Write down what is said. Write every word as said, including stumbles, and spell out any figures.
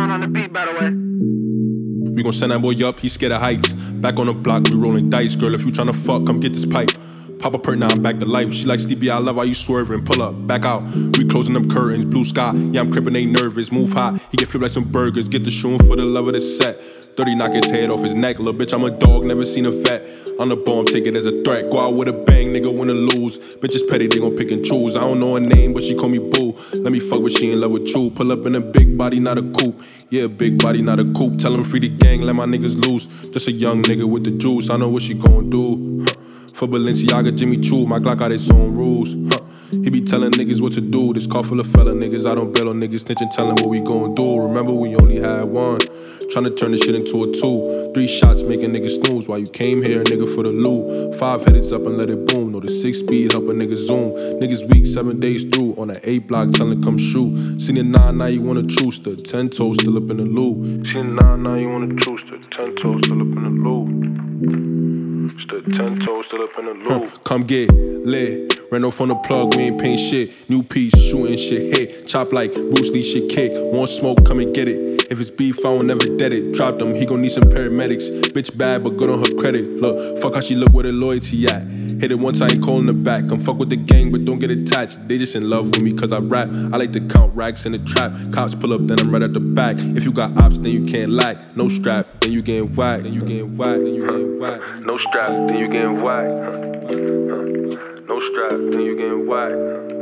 John on the beat, by the way. We gon' send that boy up, he scared of heights. Back on the block, we rolling dice. Girl, if you tryna fuck, come get this pipe. Pop up her now, I'm back to life. She like Stevie, I love how you swerving. Pull up, back out. We closing them curtains, blue sky. Yeah, I'm crippin', ain't nervous. Move high, he get flipped like some burgers. Get the shoeing for the love of the set. thirty knock his head off his neck. Little bitch, I'm a dog, never seen a vet. On the bomb, take it as a threat. Go out with a bang, nigga, win or lose. Bitches petty, they gon' pick and choose. I don't know her name, but she call me boo. Let me fuck, but she in love with you. Pull up in a big body, not a coupe. Yeah, big body, not a coupe. Tell him free the gang, let my niggas loose. Just a young nigga with the juice. I know what she gon' do. Huh. For Balenciaga, Jimmy Choo, my Glock got its own rules. Huh. He be telling niggas what to do. This car full of fella niggas. I don't bail on niggas snitching, telling what we gon' do. Remember, we only had one. Tryna turn this shit into a two. Three shots making niggas snooze while you came here, nigga, for the loot. Five headeds up and let it boom. Know the six speed help a nigga zoom. Niggas weak, seven days through. On the eight block, tellin' come shoot. Seen the nine, now you wanna choose the ten toes still up in the loop. Seen the nine, now you wanna choose the ten toes still up in the loop. Still ten toes still up in the loop. Huh, come get lit. Ran off on the plug, we ain't paint shit. New piece, shooting shit hit. Chop like Bruce Lee shit kick. Want smoke, come and get it. If it's beef, I won't never dead it. Dropped him, he gon' need some paramedics. Bitch bad, but good on her credit. Look, fuck how she look where the loyalty at. Hit it once, I ain't calling her back. Come fuck with the gang, but don't get attached. They just in love with me cause I rap. I like to count racks in the trap. Cops pull up, then I'm right at the back. If you got ops, then you can't lack. No strap, then you getting whacked. Then you getting whacked, then you getting whacked. No strap, then you getting whacked. No strap, then you getting whacked.